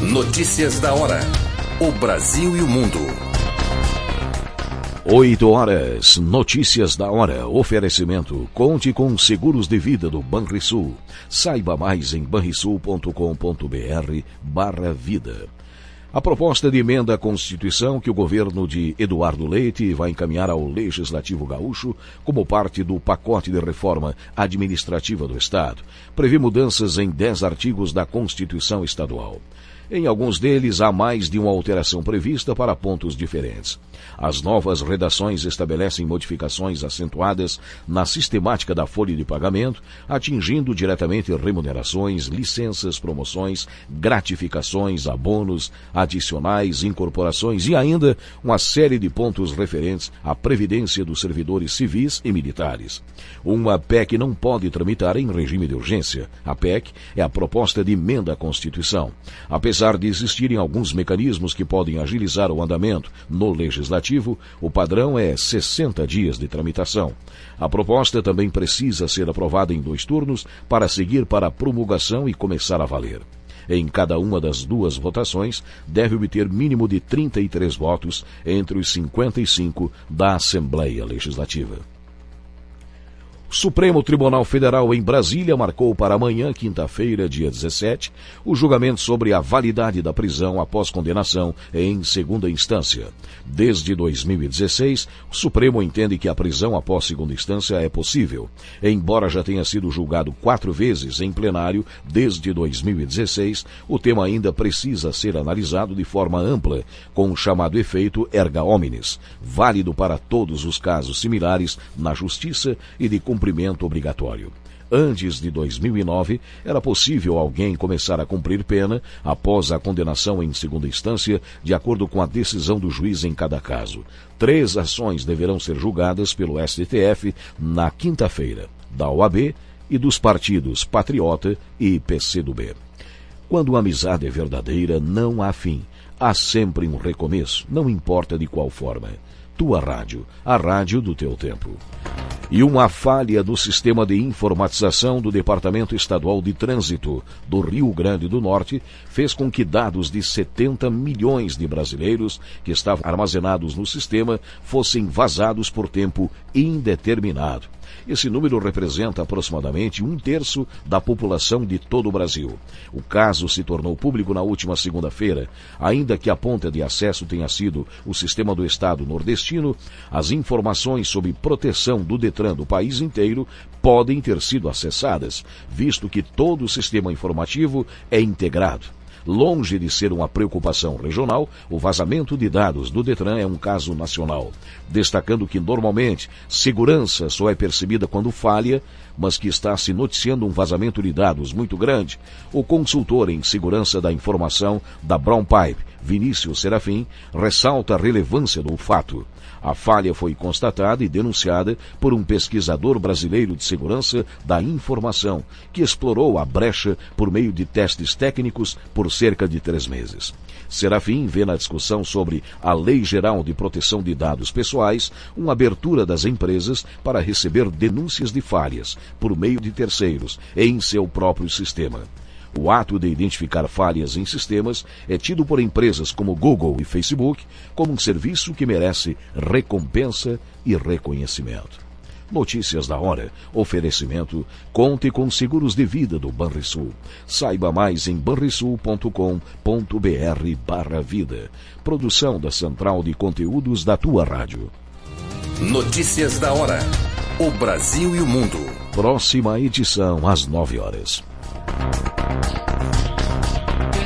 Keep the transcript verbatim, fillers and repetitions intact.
Notícias da hora. O Brasil e o mundo. Oito horas. Notícias da hora. Oferecimento. Conte com seguros de vida do Banrisul. Saiba mais em banrisul ponto com ponto br barra vida. A proposta de emenda à Constituição que o governo de Eduardo Leite vai encaminhar ao Legislativo Gaúcho como parte do pacote de reforma administrativa do Estado prevê mudanças em dez artigos da Constituição Estadual. Em alguns deles, há mais de uma alteração prevista para pontos diferentes. As novas redações estabelecem modificações acentuadas na sistemática da folha de pagamento, atingindo diretamente remunerações, licenças, promoções, gratificações, abonos, adicionais, incorporações e ainda uma série de pontos referentes à previdência dos servidores civis e militares. Uma P E C não pode tramitar em regime de urgência. A P E C é a proposta de emenda à Constituição. Apesar Apesar de existirem alguns mecanismos que podem agilizar o andamento no Legislativo, o padrão é sessenta dias de tramitação. A proposta também precisa ser aprovada em dois turnos para seguir para a promulgação e começar a valer. Em cada uma das duas votações, deve obter mínimo de trinta e três votos entre os cinquenta e cinco da Assembleia Legislativa. O Supremo Tribunal Federal em Brasília marcou para amanhã, quinta-feira, dia dezessete, o julgamento sobre a validade da prisão após condenação em segunda instância. Desde dois mil e dezesseis, o Supremo entende que a prisão após segunda instância é possível. Embora já tenha sido julgado quatro vezes em plenário desde dois mil e dezesseis, o tema ainda precisa ser analisado de forma ampla, com o chamado efeito erga omnes, válido para todos os casos similares na Justiça e de cumprimento cumprimento obrigatório. Antes de dois mil e nove, era possível alguém começar a cumprir pena após a condenação em segunda instância, de acordo com a decisão do juiz em cada caso. Três ações deverão ser julgadas pelo S T F na quinta-feira, da O A B e dos partidos Patriota e P C do B. Quando a amizade é verdadeira, não há fim. Há sempre um recomeço, não importa de qual forma. Tua rádio, a rádio do teu tempo. E uma falha do sistema de informatização do Departamento Estadual de Trânsito do Rio Grande do Norte fez com que dados de setenta milhões de brasileiros que estavam armazenados no sistema fossem vazados por tempo indeterminado. Esse número representa aproximadamente um terço da população de todo o Brasil. O caso se tornou público na última segunda-feira. Ainda que a ponta de acesso tenha sido o sistema do Estado nordestino, as informações sobre proteção do Detran do país inteiro podem ter sido acessadas, visto que todo o sistema informativo é integrado. Longe de ser uma preocupação regional, o vazamento de dados do Detran é um caso nacional, destacando que normalmente segurança só é percebida quando falha, mas que está se noticiando um vazamento de dados muito grande. O consultor em segurança da informação da Brown Pipe, Vinícius Serafim, ressalta a relevância do fato. A falha foi constatada e denunciada por um pesquisador brasileiro de segurança da informação, que explorou a brecha por meio de testes técnicos por cerca de três meses. Serafim vê na discussão sobre a Lei Geral de Proteção de Dados Pessoais uma abertura das empresas para receber denúncias de falhas por meio de terceiros em seu próprio sistema. O ato de identificar falhas em sistemas é tido por empresas como Google e Facebook como um serviço que merece recompensa e reconhecimento. Notícias da hora. Oferecimento. Conte com seguros de vida do Banrisul. Saiba mais em banrisul ponto com ponto br barra vida. Produção da Central de Conteúdos da tua rádio. Notícias da hora. O Brasil e o mundo. Próxima edição às nove horas.